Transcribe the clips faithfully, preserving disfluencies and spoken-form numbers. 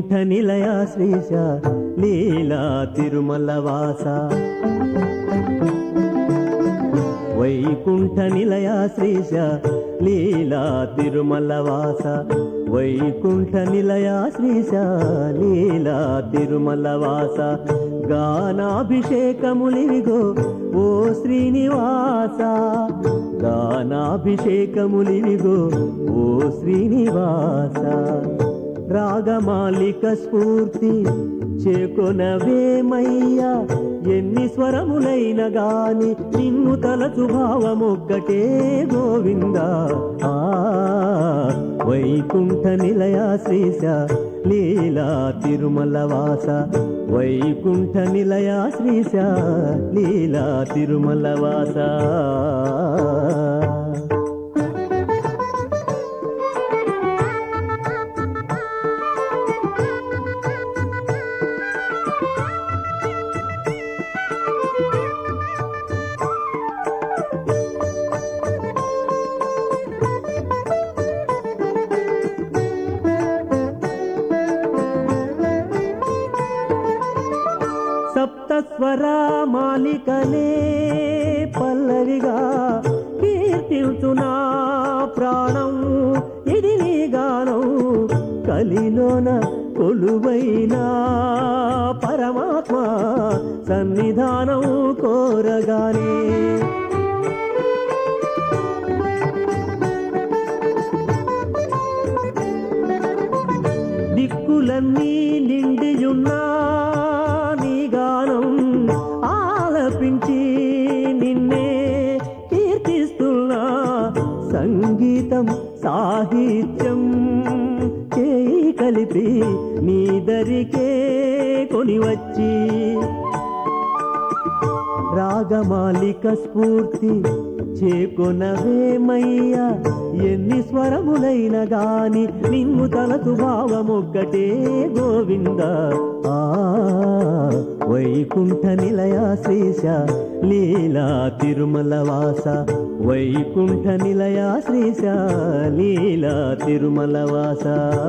వైకుంఠ నిలయ శ్రీశ లీలా తిరుమల వాస వైకుంఠ నిలయ శ్రీశ లీలా తిరుమల వాస వైకుంఠ నిలయ శ్రీశ లీలా తిరుమల వాస గానాభిషేకములివిగో ఓ శ్రీనివాస గానాభిషేకములివిగో ఓ శ్రీనివాస రాగమాలిక స్ఫూర్తి చేకొనవేమయ్యా ఎన్ని స్వరములైన గాని నిన్ను తలచు భావమొక్కటే గోవింద ఆ వైకుంఠ నిలయ శ్రీశ లీలా తిరుమల వాస వైకుంఠ నిలయ శ్రీశ లీలా తిరుమల వాస సప్తస్వర మాలికలే పల్లవిగా కీర్తించునా ప్రాణం ఇది నీ గానం కలిలోన కొలువైనా పరమాత్మ సన్నిధానం కోరగానే దిక్కులన్నీ నిండియున్నా ఆలపించి నిన్నే కీర్తిస్తున్నా సంగీతం సాహిత్యం చేయి కలిపి నీ దరికే కొనివచ్చి రాగమాలిక స్ఫూర్తి చేకొనవేమయ్యా ఎన్ని స్వరములైన గాని నిన్ను తలచు భావమొక్కటే గోవింద ఆ వైకుంఠ నిలయ శ్రీశ లీలా తిరుమల వాస వైకుంఠ నిలయ శ్రీశ లీలా తిరుమల వాస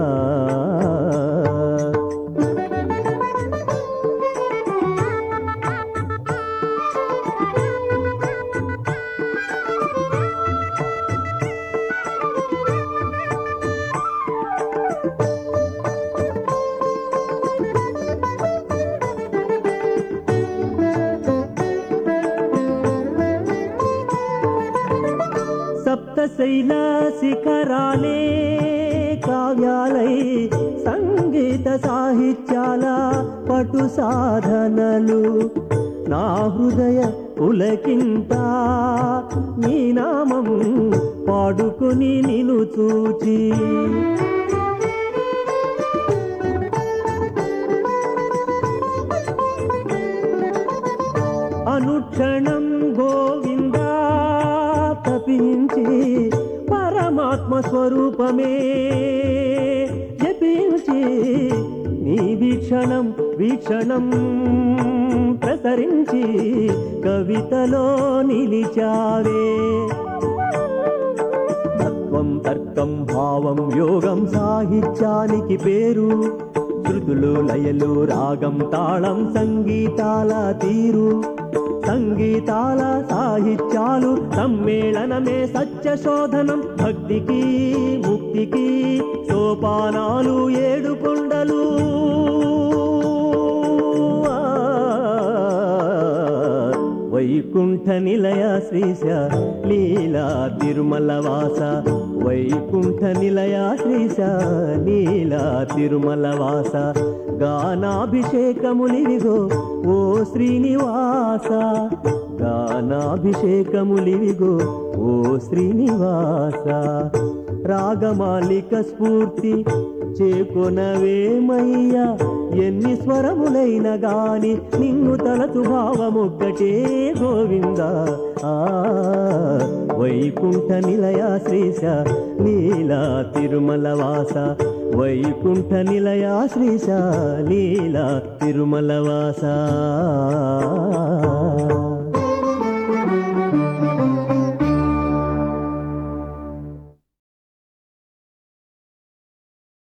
సప్తశైల శిఖరాలే కావ్యాలై సంగీత సాహిత్యాల పటు సాధనలు నా హృదయ పులకింత నీ నామం పాడుకుని నిను చూచి అనుక్షణం గోవింద తపించి పరమాత్మ స్వరూపమే జపించి నీ వీక్షణం వీక్షణం ప్రసరించి కవితలో నిలిచావే తత్వం తర్కం భావం యోగం సాహిత్యానికి పేరు శృతులు లయలు రాగం తాళం సంగీతాల తీరు సంగీతాల సాహిత్యాలు సమ్మేళనమే సత్య శోధనం భక్తికి ముక్తికి సోపానాలు ఏడు కొండలు వైకుంఠ నిలయ శ్రీశ లీలా తిరుమల వాస వైకుంఠ నిలయ శ్రీశ లీలా తిరుమల వాస గానాభిషేకములివిగో ఓ శ్రీనివాస గానాభిషేకములివిగో ఓ శ్రీనివాస రాగమాలిక స్ఫూర్తి చేకొనవేమయ్యా ఎన్ని స్వరములైన గాని నిన్ను తలచు భావమొక్కటే గోవింద ఆ వైకుంఠ నిలయ శ్రీశ లీలా తిరుమల వాస వైకుంఠ నిలయ శ్రీశ లీలా తిరుమల వాస